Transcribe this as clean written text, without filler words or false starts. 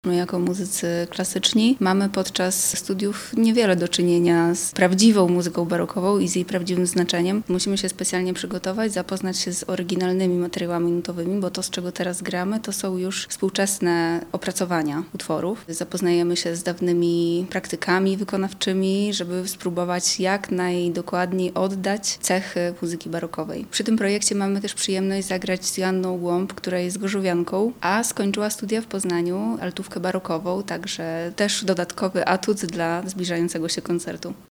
My jako muzycy klasyczni mamy podczas studiów niewiele do czynienia z prawdziwą muzyką barokową i z jej prawdziwym znaczeniem. Musimy się specjalnie przygotować, zapoznać się z oryginalnymi materiałami nutowymi, bo to, z czego teraz gramy, to są już współczesne opracowania utworów. Zapoznajemy się z dawnymi praktykami wykonawczymi, żeby spróbować jak najdokładniej oddać cechy muzyki barokowej. Przy tym projekcie mamy też przyjemność zagrać z Joanną Głąb, która jest gorzowianką, a skończyła studia w Poznaniu, altówkę barokową, także też dodatkowy atut dla zbliżającego się koncertu.